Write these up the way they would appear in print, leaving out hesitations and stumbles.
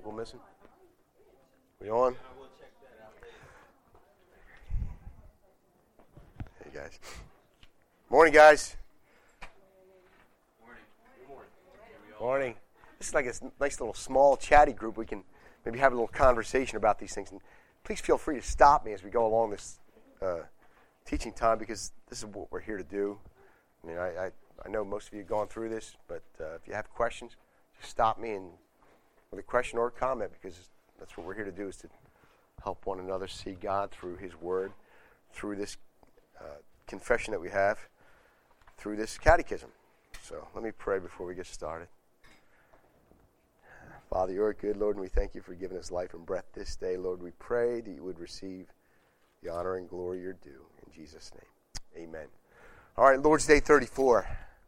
People missing? We on? Hey, guys. Morning, guys. Morning. This is like a nice little small chatty group. We can maybe have a little conversation about these things. And please feel free to stop me as we go along this teaching time, because this is what we're here to do. I mean, I know most of you have gone through this, but if you have questions, just stop me and with a question or a comment, because that's what we're here to do, is to help one another see God through His Word, through this confession that we have, through this catechism. So let me pray before we get started. Father, you are good, Lord, and we thank you for giving us life and breath this day. Lord, we pray that you would receive the honor and glory you're due. In Jesus' name, amen. All right, Lord's Day 34.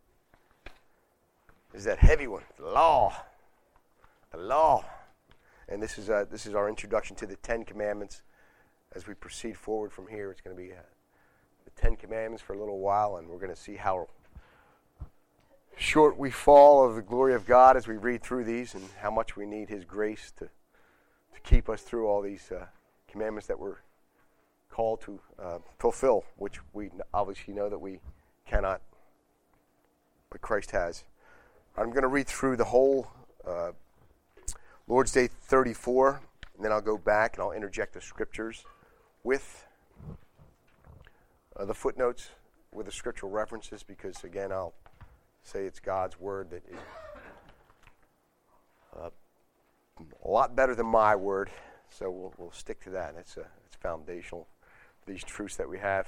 This is that heavy one, the law. The law. And this is our introduction to the Ten Commandments. As we proceed forward from here, it's going to be the Ten Commandments for a little while, and we're going to see how short we fall of the glory of God as we read through these, and how much we need His grace to keep us through all these commandments that we're called to fulfill, which we obviously know that we cannot, but Christ has. I'm going to read through the whole Lord's Day 34, and then I'll go back and I'll interject the scriptures with the footnotes, with the scriptural references, because again, I'll say it's God's word that is a lot better than my word, so we'll stick to that. It's foundational, these truths that we have,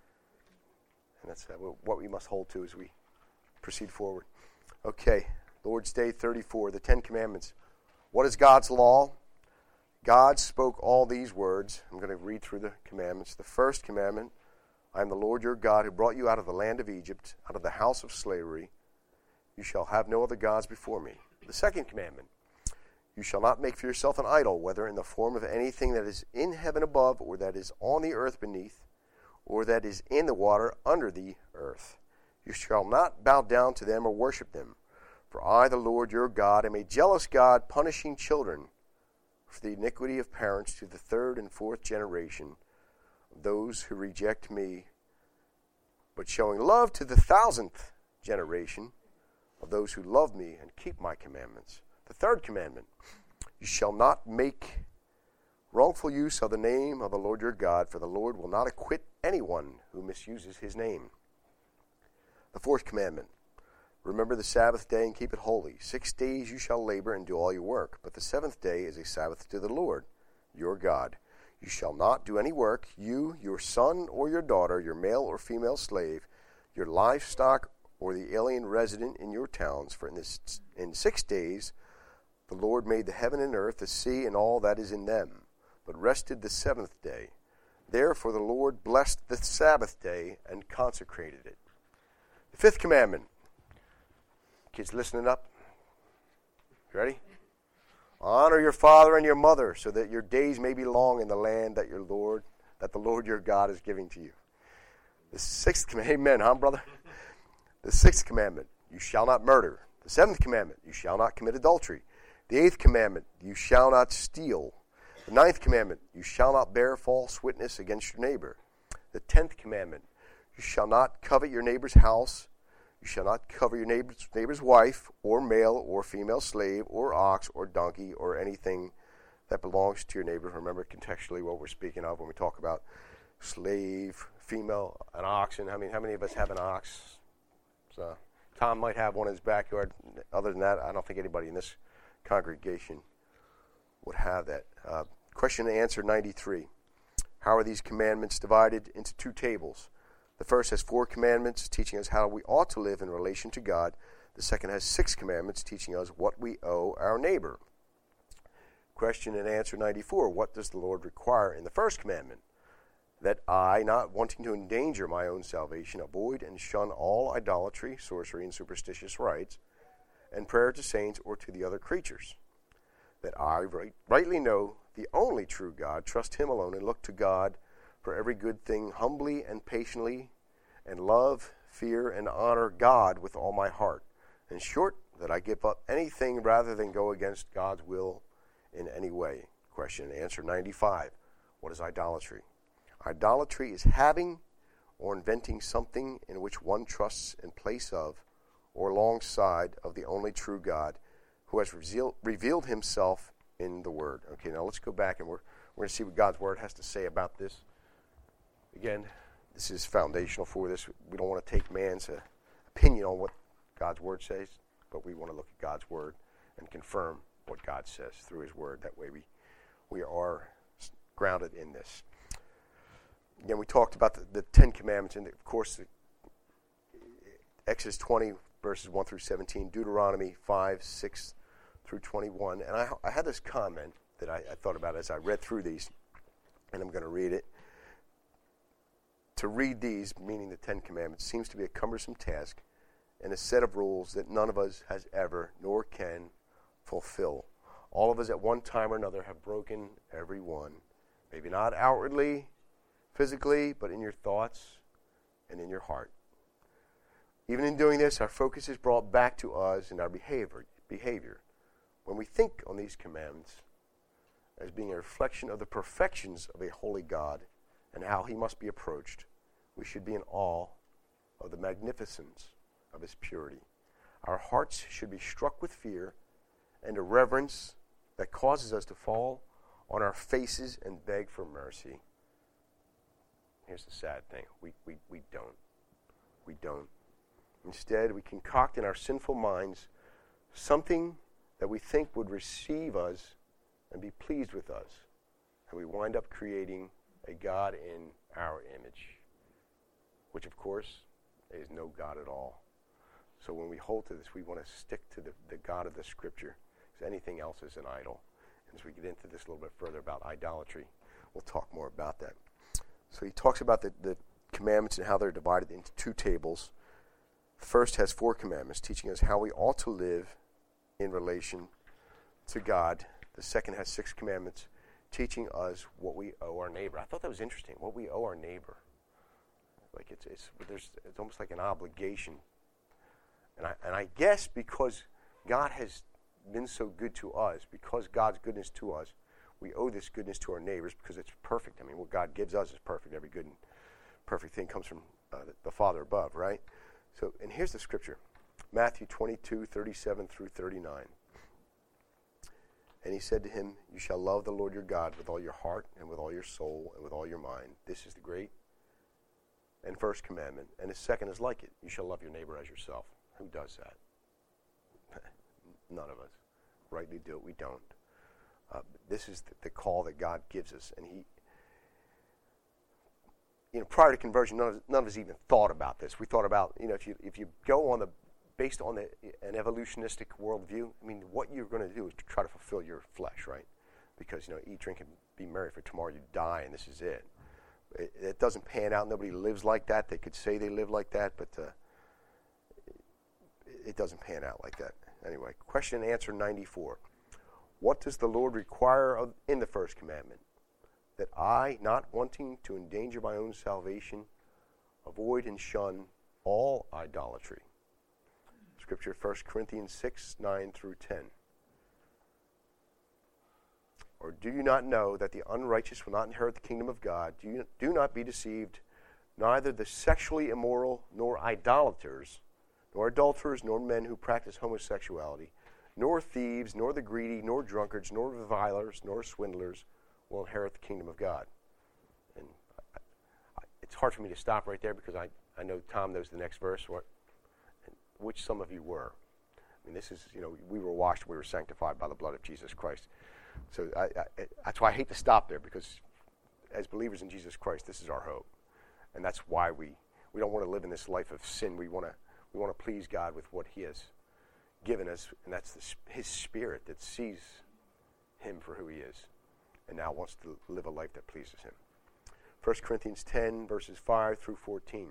and that's what we must hold to as we proceed forward. Okay, Lord's Day 34, the Ten Commandments. What is God's law? God spoke all these words. I'm going to read through the commandments. The first commandment, I am the Lord your God who brought you out of the land of Egypt, out of the house of slavery. You shall have no other gods before me. The second commandment, you shall not make for yourself an idol, whether in the form of anything that is in heaven above, or that is on the earth beneath, or that is in the water under the earth. You shall not bow down to them or worship them. For I, the Lord your God, am a jealous God, punishing children for the iniquity of parents to the third and fourth generation of those who reject me, but showing love to the 1,000th generation of those who love me and keep my commandments. The third commandment, you shall not make wrongful use of the name of the Lord your God, for the Lord will not acquit anyone who misuses his name. The fourth commandment, remember the Sabbath day and keep it holy. 6 days you shall labor and do all your work, but the seventh day is a Sabbath to the Lord your God. You shall not do any work, you, your son or your daughter, your male or female slave, your livestock, or the alien resident in your towns. For in 6 days the Lord made the heaven and earth, the sea, and all that is in them, but rested the seventh day. Therefore the Lord blessed the Sabbath day and consecrated it. The fifth commandment. Kids listening up? You ready? Honor your father and your mother, so that your days may be long in the land that the Lord your God is giving to you. The sixth commandment. Amen, huh, brother? The sixth commandment. You shall not murder. The seventh commandment. You shall not commit adultery. The eighth commandment. You shall not steal. The ninth commandment. You shall not bear false witness against your neighbor. The 10th commandment. You shall not covet your neighbor's house. You shall not covet your neighbor's wife, or male or female slave, or ox, or donkey, or anything that belongs to your neighbor. Remember contextually what we're speaking of when we talk about slave, female, an oxen. How many of us have an ox? So Tom might have one in his backyard. Other than that, I don't think anybody in this congregation would have that. Question and answer 93. How are these commandments divided into two tables? The first has 4 commandments teaching us how we ought to live in relation to God. The second has 6 commandments teaching us what we owe our neighbor. Question and answer 94. What does the Lord require in the first commandment? That I, not wanting to endanger my own salvation, avoid and shun all idolatry, sorcery, and superstitious rites, and prayer to saints or to the other creatures. That I rightly know the only true God, trust Him alone, and look to God for every good thing humbly and patiently, and love, fear, and honor God with all my heart. In short, that I give up anything rather than go against God's will in way. Question and answer 95. What is idolatry? Idolatry is having or inventing something in which one trusts in place of or alongside of the only true God who has revealed himself in the Word. Okay, now let's go back and we're going to see what God's Word has to say about this. Again, this is foundational for this. We don't want to take man's opinion on what God's Word says, but we want to look at God's Word and confirm what God says through His Word. That way we are grounded in this. Again, we talked about the Ten Commandments, and of course, Exodus 20, verses 1 through 17, Deuteronomy 5, 6 through 21. And I had this comment that I thought about as I read through these, and I'm going to read it. To read these, meaning the Ten Commandments, seems to be a cumbersome task and a set of rules that none of us has ever nor can fulfill. All of us at one time or another have broken every one. Maybe not outwardly, physically, but in your thoughts and in your heart. Even in doing this, our focus is brought back to us and our behavior. When we think on these commandments as being a reflection of the perfections of a holy God and how He must be approached, we should be in awe of the magnificence of His purity. Our hearts should be struck with fear and a reverence that causes us to fall on our faces and beg for mercy. Here's the sad thing. We don't. We don't. Instead, we concoct in our sinful minds something that we think would receive us and be pleased with us. And we wind up creating a God in our image, which, of course, is no God at all. So when we hold to this, we want to stick to the God of the Scripture, because anything else is an idol. And as we get into this a little bit further about idolatry, we'll talk more about that. So he talks about the commandments and how they're divided into two tables. The first has 4 commandments, teaching us how we ought to live in relation to God. The second has 6 commandments, teaching us what we owe our neighbor. I thought that was interesting, what we owe our neighbor. Like it's almost like an obligation. And I guess because God has been so good to us, because God's goodness to us, we owe this goodness to our neighbors because it's perfect. I mean, what God gives us is perfect. Every good and perfect thing comes from the Father above, right? So, and here's the scripture, Matthew 22, 37 through 39. And he said to him, you shall love the Lord your God with all your heart and with all your soul and with all your mind. This is the great and first commandment. And the second is like it. You shall love your neighbor as yourself. Who does that? None of us. Rightly do it. We don't. This is the call that God gives us. And prior to conversion, none of us even thought about this. We thought about, if you go based on an evolutionistic worldview, I mean, what you're going to do is to try to fulfill your flesh, right? Because, eat, drink, and be merry, for tomorrow you die, and this is it. It doesn't pan out. Nobody lives like that. They could say they live like that, but it doesn't pan out like that. Anyway, question and answer 94. What does the Lord require in the first commandment? That I, not wanting to endanger my own salvation, avoid and shun all idolatry. Scripture, 1 Corinthians 6, 9 through 10. Or do you not know that the unrighteous will not inherit the kingdom of God? Do not be deceived. Neither the sexually immoral, nor idolaters, nor adulterers, nor men who practice homosexuality, nor thieves, nor the greedy, nor drunkards, nor revilers, nor swindlers will inherit the kingdom of God. And it's hard for me to stop right there because I know Tom knows the next verse, which some of you were. I mean, this is, we were washed, we were sanctified by the blood of Jesus Christ. So that's why I hate to stop there, because as believers in Jesus Christ, this is our hope. And that's why we don't want to live in this life of sin. We want to please God with what He has given us, and that's His Spirit that sees Him for who He is and now wants to live a life that pleases Him. 1 Corinthians 10, verses 5 through 14.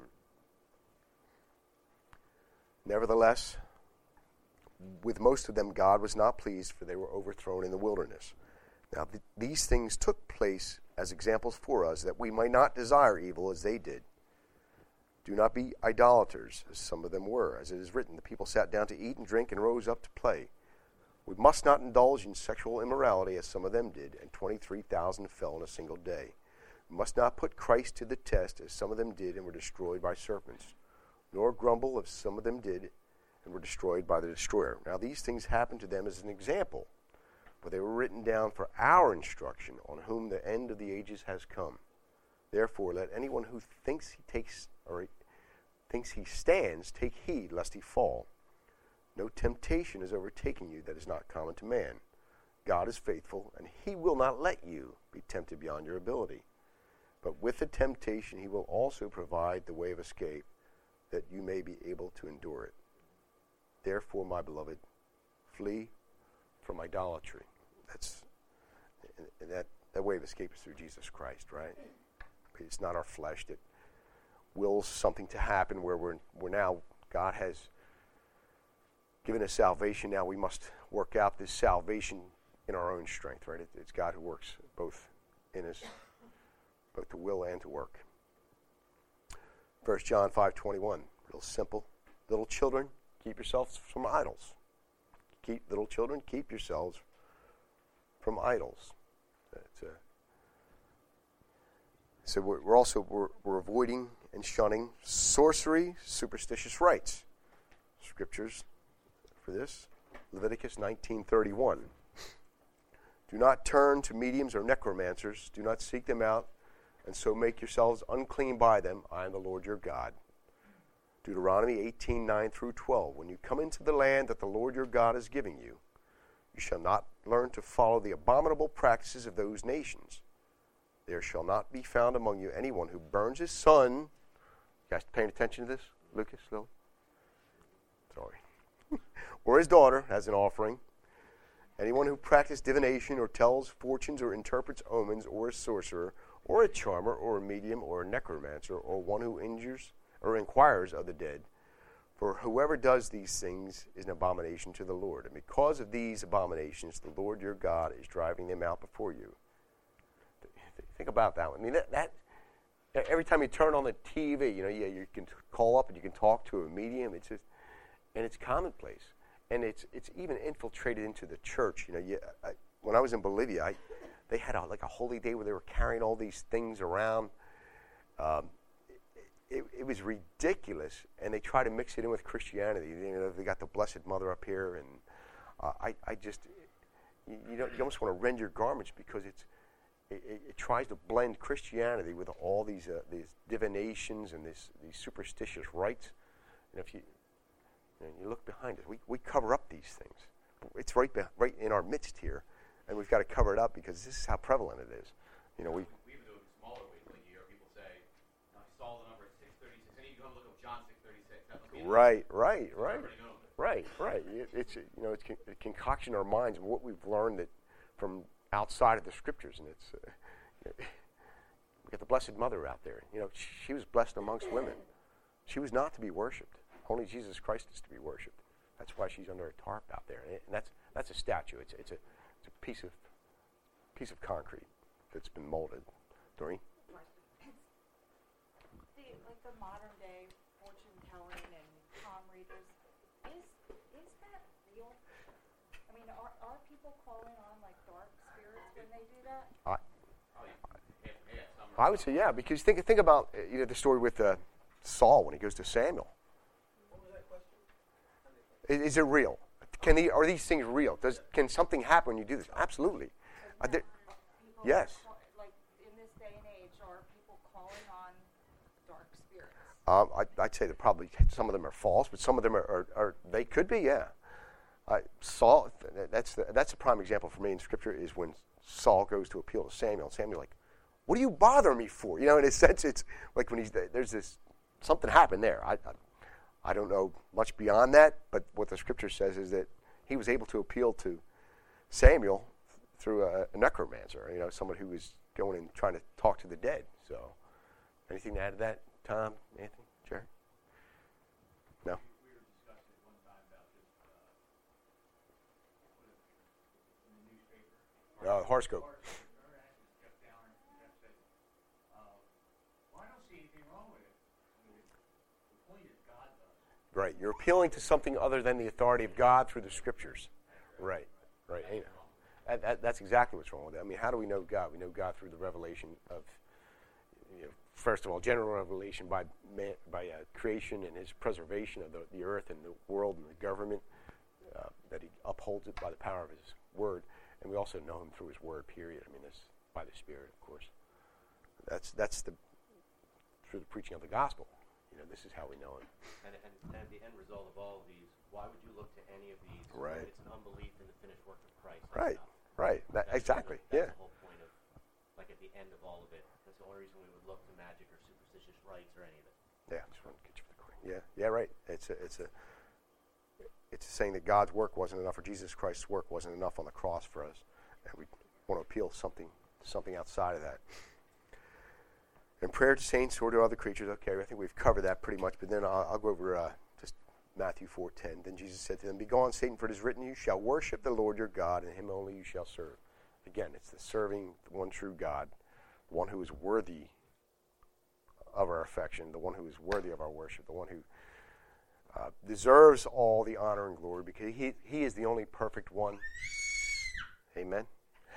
Nevertheless, with most of them God was not pleased, for they were overthrown in the wilderness. Now these things took place as examples for us, that we might not desire evil as they did. Do not be idolaters, as some of them were. As it is written, the people sat down to eat and drink and rose up to play. We must not indulge in sexual immorality as some of them did, and 23,000 fell in a single day. We must not put Christ to the test as some of them did and were destroyed by serpents, nor grumble as some of them did and were destroyed by the destroyer. Now these things happened to them as an example, but they were written down for our instruction, on whom the end of the ages has come. Therefore, let anyone who thinks he stands take heed lest he fall. No temptation is overtaking you that is not common to man. God is faithful, and he will not let you be tempted beyond your ability. But with the temptation, he will also provide the way of escape, that you may be able to endure it. Therefore, my beloved, flee from idolatry. That way of escape is through Jesus Christ, right? It's not our flesh that wills something to happen where we're now, God has given us salvation. Now we must work out this salvation in our own strength, right? It's God who works both in us, both to will and to work. 1 John 5:21, real simple. Little children, keep yourselves from idols. Little children, keep yourselves from idols. So we're avoiding and shunning sorcery, superstitious rites. Scriptures for this, Leviticus 19:31. Do not turn to mediums or necromancers. Do not seek them out, and so make yourselves unclean by them. I am the Lord your God. Deuteronomy 18:9 through 12. When you come into the land that the Lord your God is giving you, you shall not learn to follow the abominable practices of those nations. There shall not be found among you anyone who burns his son. You guys paying attention to this, Lucas? Lily? Sorry. Or his daughter as an offering. Anyone who practices divination or tells fortunes or interprets omens, or a sorcerer, or a charmer, or a medium, or a necromancer, or one who injures or inquires of the dead. For whoever does these things is an abomination to the Lord. And because of these abominations, the Lord your God is driving them out before you. Think about that one. I mean, that every time you turn on the TV, you can call up and you can talk to a medium. It's just, and it's commonplace, and it's even infiltrated into the church. When I was in Bolivia, they had a holy day where they were carrying all these things around. It was ridiculous, and they try to mix it in with Christianity. They got the Blessed Mother up here, and I just, you almost want to rend your garments because it tries to blend Christianity with all these divinations and these superstitious rites. And if you look behind us, we cover up these things. It's right in our midst here, and we've got to cover it up because this is how prevalent it is. We even do it smaller ways. Like you hear people say, "I saw the number 636." And you go look up John 6:36. Right. It's a concoction in our minds of what we've learned that from outside of the Scriptures, and it's we got the Blessed Mother out there. She was blessed amongst women. She was not to be worshipped. Only Jesus Christ is to be worshipped. That's why she's under a tarp out there, and that's a statue. It's a piece of concrete that's been molded. Doreen? The modern day fortune telling and palm readers, is that real? I mean, are people calling on dark spirits when they do that? I would say yeah, because think about the story with Saul when he goes to Samuel. What was that question? Is it real? Are these things real? Can something happen when you do this? Absolutely. Yes. In this day and age, are people calling on dark spirits? I'd say that probably some of them are false, but some of them are they could be, yeah. Saul, that's a prime example for me in Scripture is when Saul goes to appeal to Samuel. Samuel's like, "What do you bother me for?" In a sense, it's like when there's this something happened there. I don't know much beyond that, but what the Scripture says is that he was able to appeal to Samuel through a necromancer, someone who was going and trying to talk to the dead. So, anything to add to that, Tom, Anthony, Jerry? No? We were discussing one time about this in the newspaper. Horoscope. Right. You're appealing to something other than the authority of God through the Scriptures. Right. Right. That's exactly what's wrong with it. I mean, how do we know God? We know God through the revelation of, first of all, general revelation by creation and his preservation of the earth and the world and the government, that he upholds it by the power of his word. And we also know him through his word, period. I mean, that's by the Spirit, of course. That's through the preaching of the gospel. This is how we know him. And the end result of all of these, why would you look to any of these? Right. It's an unbelief in the finished work of Christ. Right. That's Right. Exactly. That's the whole point of, like, at the end of all of it. That's the only reason we would look to magic or superstitious rites or any of it. Yeah. Just want to get you for the coin. Yeah. Yeah. Right. It's saying that God's work wasn't enough, or Jesus Christ's work wasn't enough on the cross for us, and we want to appeal something outside of that. And prayer to saints or to other creatures. Okay, I think we've covered that pretty much. But then I'll go over just Matthew 4:10. Then Jesus said to them, "Begone, Satan, for it is written, you shall worship the Lord your God, and him only you shall serve." Again, it's the serving the one true God, the one who is worthy of our affection, the one who is worthy of our worship, the one who deserves all the honor and glory, because he is the only perfect one. Amen.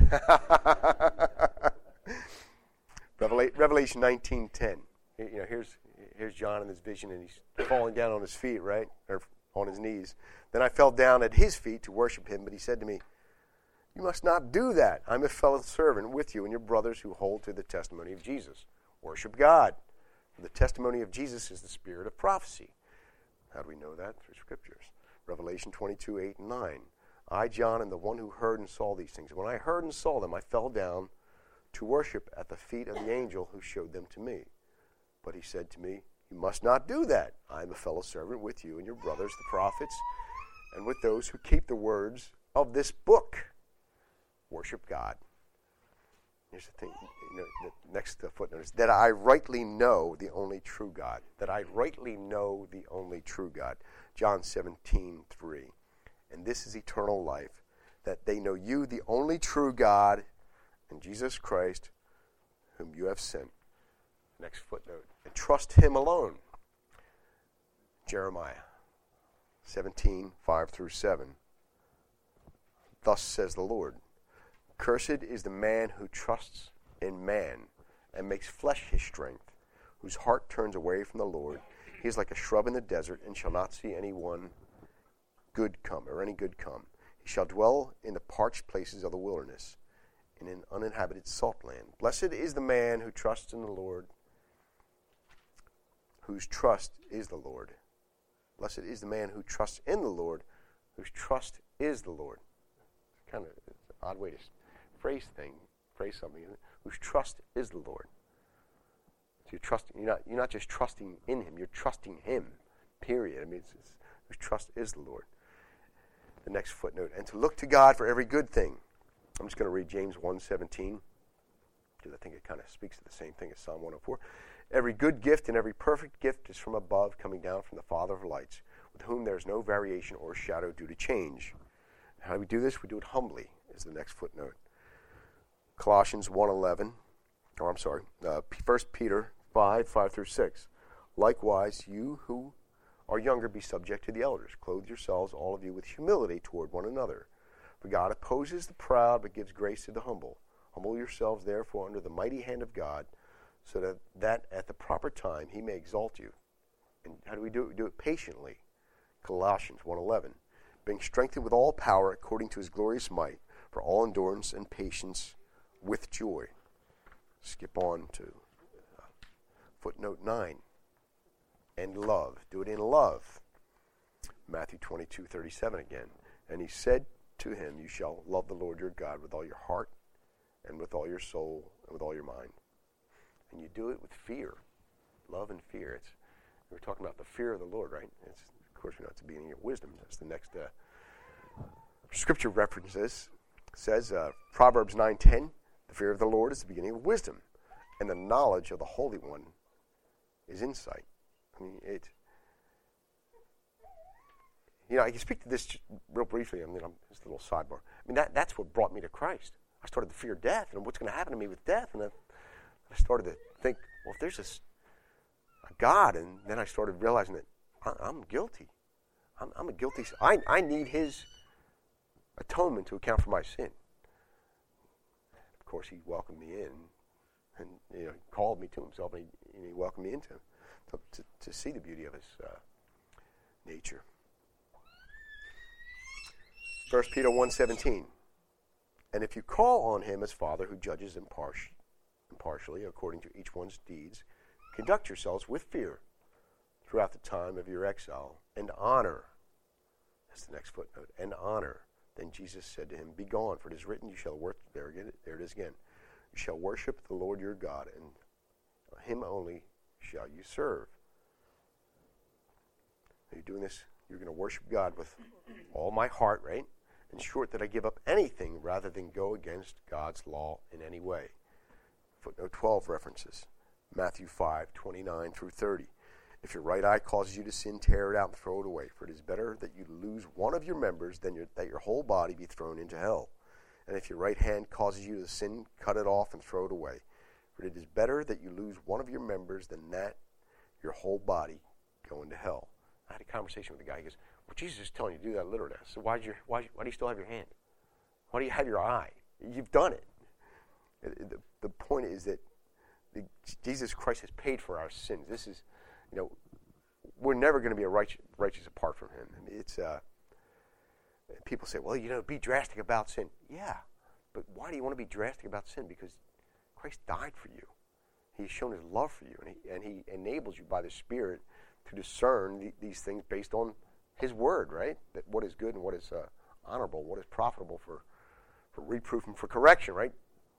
Revelation 19:10. Here's John in this vision, and he's falling down on his feet, right, or on his knees. Then I fell down at his feet to worship him, but he said to me, "You must not do that. I'm a fellow servant with you and your brothers who hold to the testimony of Jesus. Worship God. For the testimony of Jesus is the spirit of prophecy." How do we know that? Through Scriptures. Revelation 22:8-9. I, John, am the one who heard and saw these things. When I heard and saw them, I fell down to worship at the feet of the angel who showed them to me. But he said to me, "You must not do that. I am a fellow servant with you and your brothers, the prophets, and with those who keep the words of this book. Worship God." Here's the thing, the next footnote is that I rightly know the only true God. That I rightly know the only true God. John 17:3. And this is eternal life, that they know you, the only true God, and Jesus Christ, whom you have sent. Next footnote. And trust him alone. Jeremiah 17:5-7. Thus says the Lord, "Cursed is the man who trusts in man and makes flesh his strength, whose heart turns away from the Lord. He is like a shrub in the desert and shall not see any good come. He shall dwell in the parched places of the wilderness, in an uninhabited salt land. Blessed is the man who trusts in the Lord, whose trust is the Lord. Blessed is the man who trusts in the Lord, whose trust is the Lord." It's kind of an odd way to phrase something, isn't it? Whose trust is the Lord. So you're not just trusting in him, you're trusting him. Period. I mean, it's whose trust is the Lord. The next footnote, and to look to God for every good thing. I'm just going to read James 1:17, because I think it kind of speaks to the same thing as Psalm 104. "Every good gift and every perfect gift is from above, coming down from the Father of lights, with whom there is no variation or shadow due to change." How do we do this? We do it humbly, is the next footnote. Colossians 1:11, 1 Peter 5:5-6. "Likewise, you who are younger, be subject to the elders. Clothe yourselves, all of you, with humility toward one another. For God opposes the proud, but gives grace to the humble. Humble yourselves, therefore, under the mighty hand of God, so that at the proper time he may exalt you." And how do we do it? We do it patiently. Colossians 1:11. "Being strengthened with all power according to his glorious might, for all endurance and patience with joy." Skip on to footnote 9. "And love." Do it in love. Matthew 22:37 again. "And he said to him, you shall love the Lord your God with all your heart and with all your soul and with all your mind." And you do it with fear. Love and fear. We're talking about the fear of the Lord, right? Of course, we know it's the beginning of wisdom. That's the next scripture references. Says Proverbs 9:10, "The fear of the Lord is the beginning of wisdom, and the knowledge of the Holy One is insight." I mean, I can speak to this real briefly. Just a little sidebar. I mean, that's what brought me to Christ. I started to fear death and what's going to happen to me with death, and I started to think, well, if there's a God, and then I started realizing that I'm guilty. I'm a guilty. I need His atonement to account for my sin. Of course, he welcomed me in, and called me to himself, and he welcomed me into to see the beauty of his nature. 1 Peter 1:17. And if you call on him as Father who judges impartially according to each one's deeds, conduct yourselves with fear throughout the time of your exile, and honor. That's the next footnote. And honor. Then Jesus said to him, Be gone, for it is written, you shall worship. There it is again. You shall worship the Lord your God, and him only shall you serve. Are you doing this? You're going to worship God with all my heart, right? In short, that I give up anything rather than go against God's law in any way. Footnote 12 references Matthew 5:29 through 30. If your right eye causes you to sin, tear it out and throw it away. For it is better that you lose one of your members than that your whole body be thrown into hell. And if your right hand causes you to sin, cut it off and throw it away. For it is better that you lose one of your members than that your whole body go into hell. I had a conversation with a guy. He goes, well, Jesus is telling you to do that literally. So why do you still have your hand? Why do you have your eye? You've done it. The point is that Jesus Christ has paid for our sins. This is, we're never going to be righteous apart from him. I mean, it's people say, well, be drastic about sin. Yeah, but why do you want to be drastic about sin? Because Christ died for you. He's shown his love for you, and he enables you by the Spirit to discern these things based on his word, right? That what is good and what is honorable, what is profitable for reproof and for correction, right?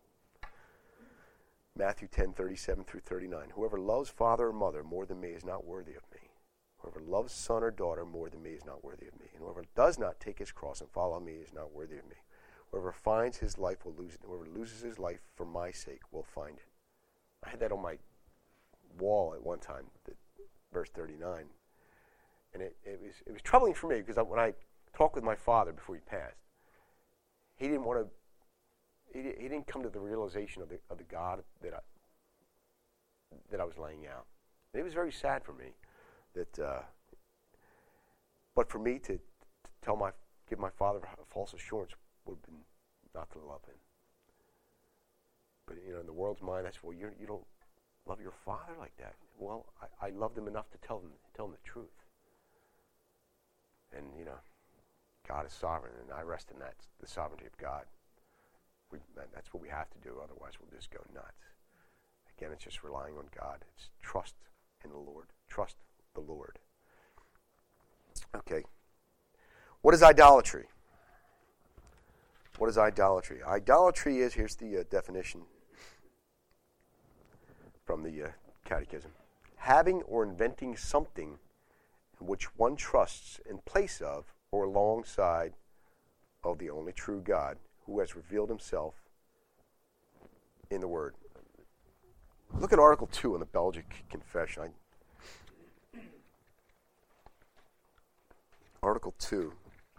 Matthew 10:37 through 39. Whoever loves father or mother more than me is not worthy of me. Whoever loves son or daughter more than me is not worthy of me. And whoever does not take his cross and follow me is not worthy of me. Whoever finds his life will lose it. Whoever loses his life for my sake will find it. I had that on my wall at one time, verse 39. And it was troubling for me because when I talked with my father before he passed, he didn't come to the realization of the God that I was laying out. And it was very sad for me but for me to give my father a false assurance would have been not to love him. But in the world's mind, that's, well, you don't love your father like that. Well, I loved him enough to tell him the truth. And God is sovereign, and I rest in that, the sovereignty of God. That's what we have to do, otherwise we'll just go nuts. Again, it's just relying on God. It's trust in the Lord. Trust the Lord. Okay. What is idolatry? What is idolatry? Idolatry is, here's the definition from the Catechism. Having or inventing something in which one trusts in place of or alongside of the only true God, who has revealed himself in the Word. Look at Article 2 in the Belgic Confession. Article 2.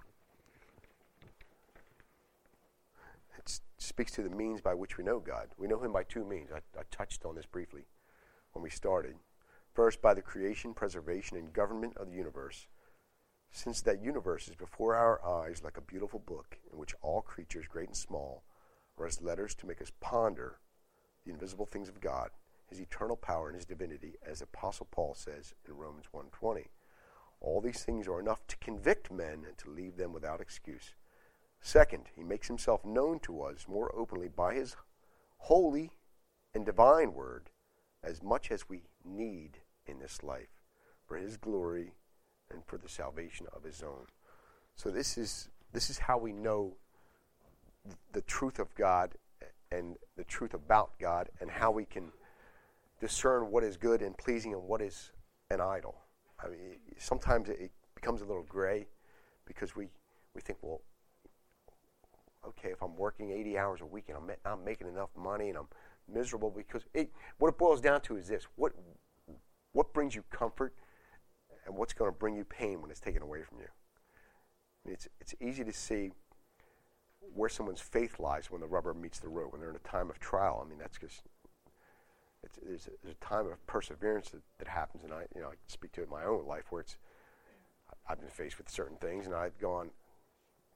It speaks to the means by which we know God. We know him by two means. I touched on this briefly when we started. First, by the creation, preservation, and government of the universe, since that universe is before our eyes like a beautiful book in which all creatures, great and small, are as letters to make us ponder the invisible things of God, his eternal power and his divinity, as Apostle Paul says in Romans 1:20. All these things are enough to convict men and to leave them without excuse. Second, he makes himself known to us more openly by his holy and divine word, as much as we need in this life, for his glory and for the salvation of his own. So this is how we know the truth of God and the truth about God, and how we can discern what is good and pleasing and what is an idol. I mean, sometimes it becomes a little gray because we think, well, okay, if I'm working 80 hours a week and I'm not making enough money and I'm miserable, because what it boils down to is this: what brings you comfort and what's going to bring you pain when it's taken away from you. I mean, it's easy to see where someone's faith lies when the rubber meets the road, when they're in a time of trial. I mean, that's just there's a time of perseverance that happens, and I speak to it in my own life where I've been faced with certain things and I've gone,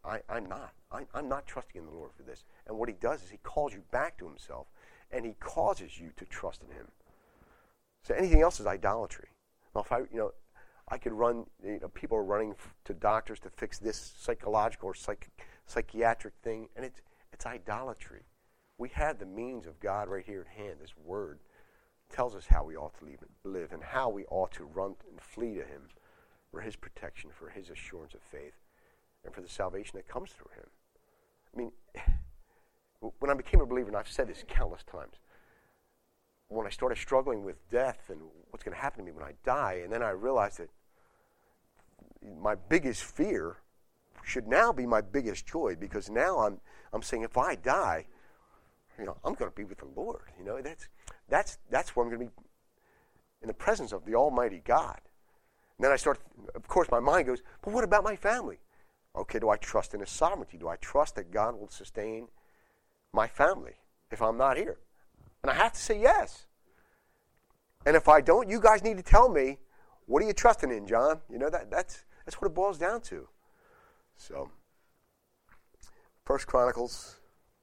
I'm not. I'm not trusting in the Lord for this. And what he does is he calls you back to himself, and he causes you to trust in him. So anything else is idolatry. Now, if I could run, people are running to doctors to fix this psychological or psychiatric thing, and it's idolatry. We have the means of God right here at hand. This word tells us how we ought to live and how we ought to run and flee to him for his protection, for his assurance of faith, and for the salvation that comes through him. I mean, when I became a believer, and I've said this countless times, when I started struggling with death and what's going to happen to me when I die, and then I realized that my biggest fear should now be my biggest joy, because now I'm saying if I die, I'm going to be with the Lord. That's where I'm going to be in the presence of the Almighty God. And then I start, of course, my mind goes, but what about my family? Okay, do I trust in his sovereignty? Do I trust that God will sustain my family if I'm not here? And I have to say yes. And if I don't, you guys need to tell me, what are you trusting in, John? That's what it boils down to. So, 1 Chronicles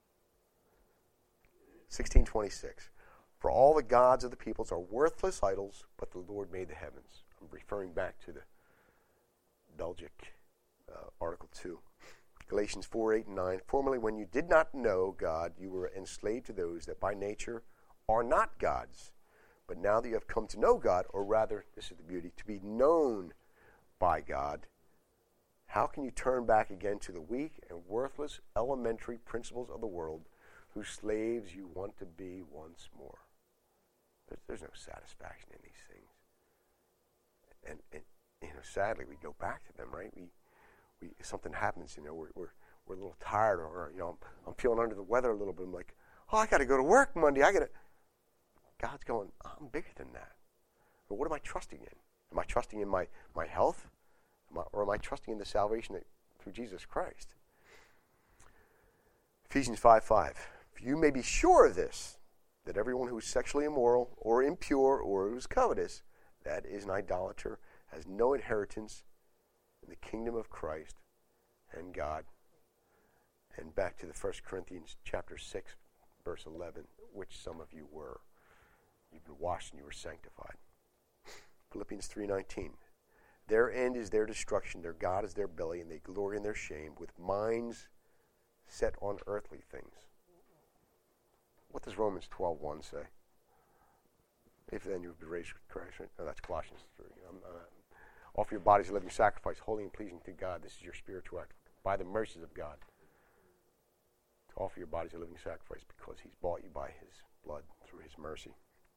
16:26. For all the gods of the peoples are worthless idols, but the Lord made the heavens. I'm referring back to the Belgic Article 2. Galatians 4:8-9. Formerly, when you did not know God, you were enslaved to those that by nature are not gods. But now that you have come to know God, or rather, this is the beauty, to be known by God, how can you turn back again to the weak and worthless elementary principles of the world, whose slaves you want to be once more? There's no satisfaction in these things. And sadly, we go back to them, right? We something happens, we're a little tired, or I'm feeling under the weather a little bit. I'm like, I got to go to work Monday. God's going, I'm bigger than that. But what am I trusting in? Am I trusting in my health, or am I trusting in the salvation through Jesus Christ? Ephesians 5:5. You may be sure of this, that everyone who is sexually immoral or impure or who is covetous, that is an idolater, has no inheritance in the kingdom of Christ and God. And back to the 1 Corinthians chapter 6, verse 11, which some of you were. You've been washed and you were sanctified. Philippians 3:19. Their end is their destruction, their God is their belly, and they glory in their shame, with minds set on earthly things. What does Romans 12:1 say? If then you have been raised with Christ. No, that's Colossians 3. Offer your bodies a living sacrifice, holy and pleasing to God. This is your spiritual act. By the mercies of God, to offer your bodies a living sacrifice, because he's bought you by his blood through his mercy.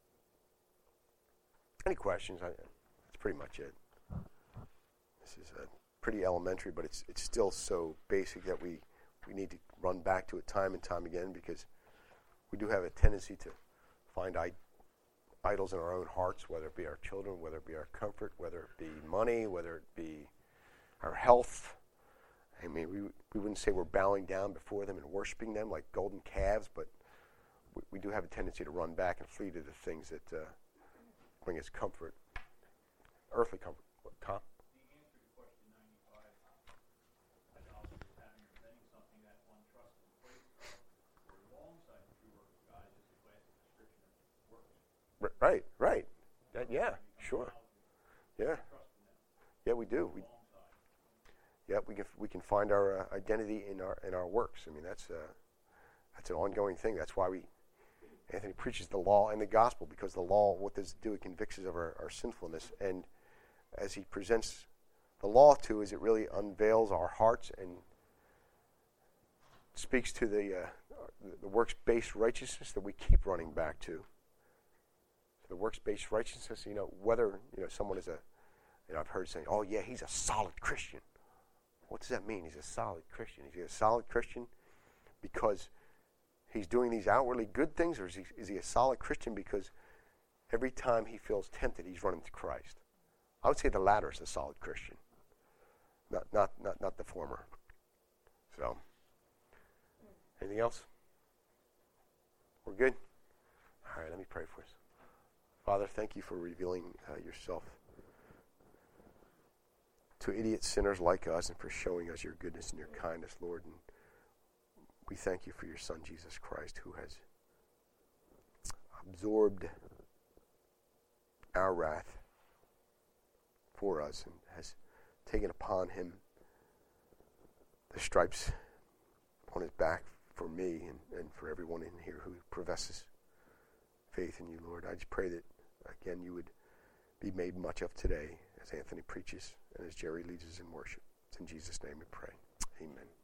Any questions? That's pretty much it. This is pretty elementary, but it's still so basic that we need to run back to it time and time again, because we do have a tendency to find idols in our own hearts, whether it be our children, whether it be our comfort, whether it be money, whether it be our health. I mean, we wouldn't say we're bowing down before them and worshiping them like golden calves, but we do have a tendency to run back and flee to the things that bring us comfort, earthly comfort. Tom? The answer to question 95, idolatry is having or presenting something that one trusts in place of, or alongside the true work of God, is a classic description of works. Right. Yeah, sure. Yeah. Yeah, we do. We can find our identity in our works. I mean, that's an ongoing thing. That's why Anthony preaches the law and the gospel, because the law, what does it do? It convicts us of our sinfulness. And as he presents the law to us, it really unveils our hearts and speaks to the works-based righteousness that we keep running back to. So the works-based righteousness, whether someone is I've heard saying, oh yeah, he's a solid Christian. What does that mean? He's a solid Christian. Is he a solid Christian because he's doing these outwardly good things, or is he a solid Christian because every time he feels tempted, he's running to Christ? I would say the latter is a solid Christian, not the former. So, anything else? We're good? All right, let me pray for us. Father, thank you for revealing yourself to idiot sinners like us and for showing us your goodness and your kindness, Lord. And we thank you for your Son, Jesus Christ, who has absorbed our wrath for us and has taken upon him the stripes on his back for me and for everyone in here who professes faith in you, Lord. I just pray that, again, you would be made much of today as Anthony preaches and as Jerry leads us in worship. It's in Jesus' name we pray. Amen.